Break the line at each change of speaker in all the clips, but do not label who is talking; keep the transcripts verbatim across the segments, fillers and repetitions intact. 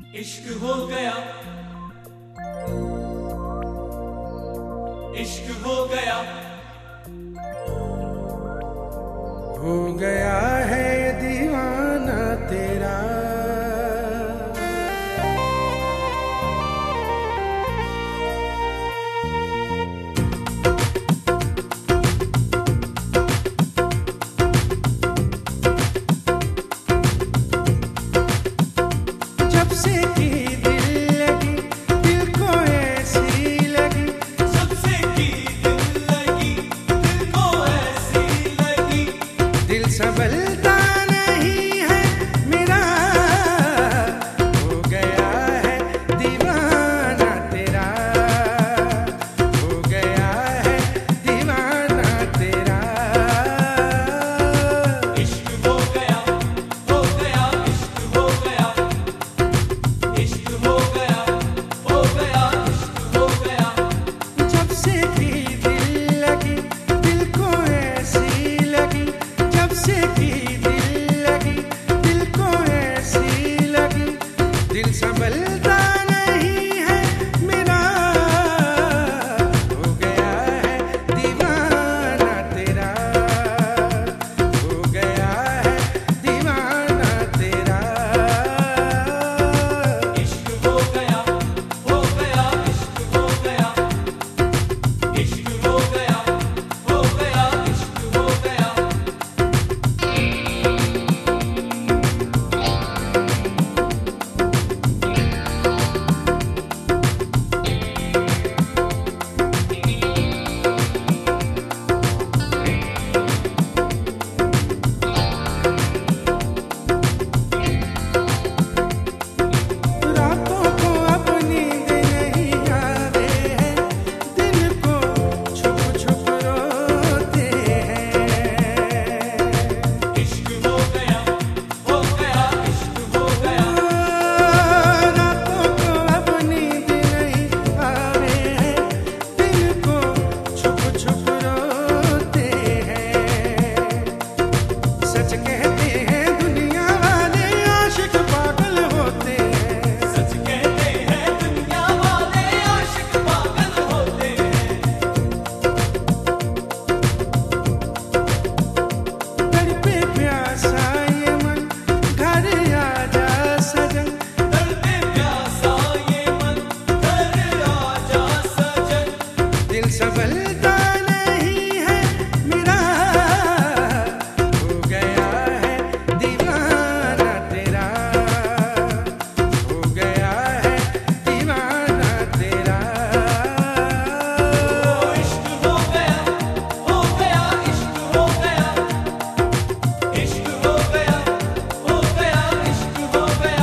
इश्क हो गया, इश्क हो गया,
हो गया है दीवाना तेरा। जब से की दिल लगी, दिल को ऐसी लगी,
जब से की दिल लगी, दिल को ऐसी लगी,
दिल संभलता नहीं है मेरा, हो गया है दीवाना तेरा, हो गया है दीवाना तेरा।
इश्क हो गया, हो गया, इश्क हो गया, इश्क हो गया, हो गया, इश्क हो गया,
जब से की दिल लगी, दिल को ऐसी लगी, जब से की दिल लगी, दिल को ऐसी लगी, दिल संभलता नहीं है मेरा, हो गया है दीवाना तेरा, हो गया है दीवाना तेरा।
इश्क हो गया, हो गया, इश्क हो गया, इश्क हो गया, हो गया, इश्क हो गया।
रातों को अब नींद नहीं आवे हैं, दिन को छुप छुप रोते हैं।
इश्क हो गया, हो गया, इश्क हो गया,
रातों को अब नींद नहीं आवे हैं, दिन को छुप छुप रोते हैं। सच कहते हैं दुनिया वाले आशिक पागल होते हैं।
सच कहते हैं दुनिया वाले आशिक पागल होते हैं।
तड़पे प्यासा ये मन, घर आजा सजन,
तड़पे प्यासा ये मन, घर आजा सजन,
दिल संभलता नहीं है मेरा, हो गया है दीवाना तेरा, हो गया है दीवाना तेरा।
इश्क हो गया, हो गया, इश्क हो गया, इश्क हो गया, हो गया, इश्क हो गया।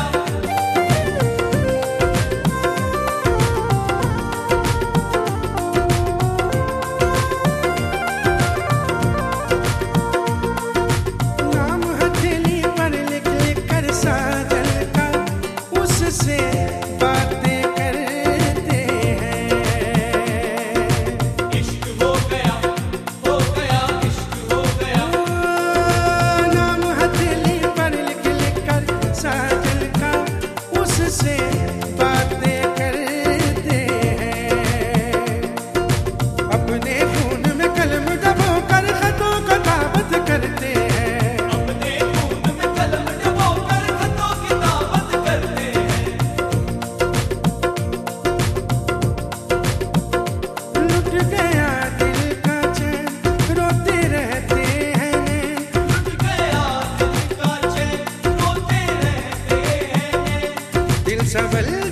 नाम हथेली पर लिख लिख कर साजन का, उससे बातें करते हैं।
इश्क हो गया, हो गया, इश्क हो गया,
नाम हथेली पर लिख लिख कर साजन का, उससे बातें करते हैं। अपने खून में कलम दबो कर खतों का ताबत करते हैं।
अपने खून में कलम डुबो कर खतों की दावत करते हैं।
लुट गया दिल का चैन, रोते रहते हैं नैन।
लुट गया दिल का चैन, रोते रहते हैं।
दिल संभल